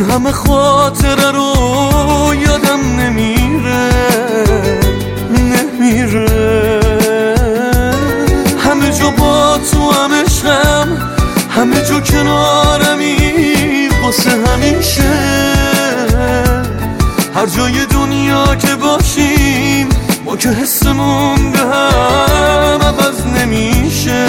همه خاطره رو یادم نمیره همه جا با تو هم عشقم، همه جا کنارمی واسه همیشه. هر جای دنیا که باشیم ما که حسمون به هم عوض نمیشه.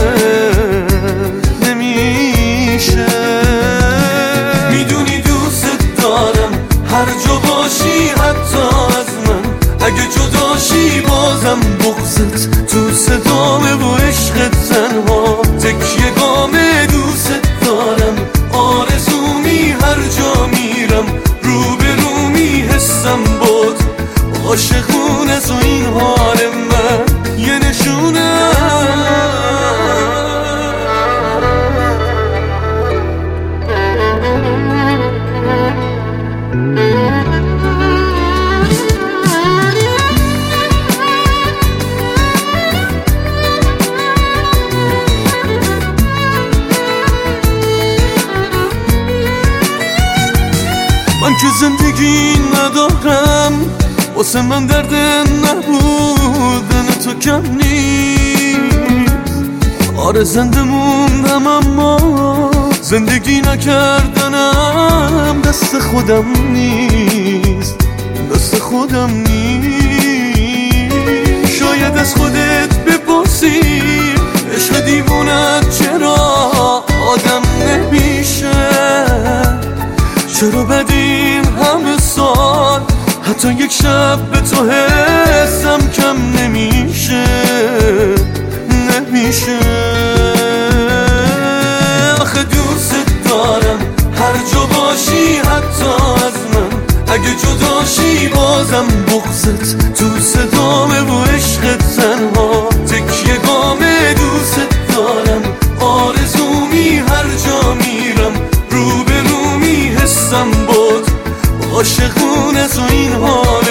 میدونی دوست دارم هر جا باشی حتی از من، اگه جداشی بازم بغضت تو صدامه و عشق تنها تکیه گامه. دوست دارم آرزومی هر جا میرم روبرومی حسم بود عاشقون از این حال من یه نشونه. من که زندگی ندارم، واسه من درد نبودن تو کم نیست. آره زنده موندم اما زندگی نکردنم دست خودم نیست، دست خودم نیست. شاید از خودت بپرسی عشق دیوونت چرا آدم نمیشه، چرا بعد این همه سال حتی یک شب به تو حسم کم نمیشه. آخه دوست دارم هر جا باشی حتی از من، اگه جداشی بازم بغضت تو صدامه و عشق تنها تکیه گامه. دوست دارم آرزومی هر جا میرم روبرومی حسم بود عاشقون از این حال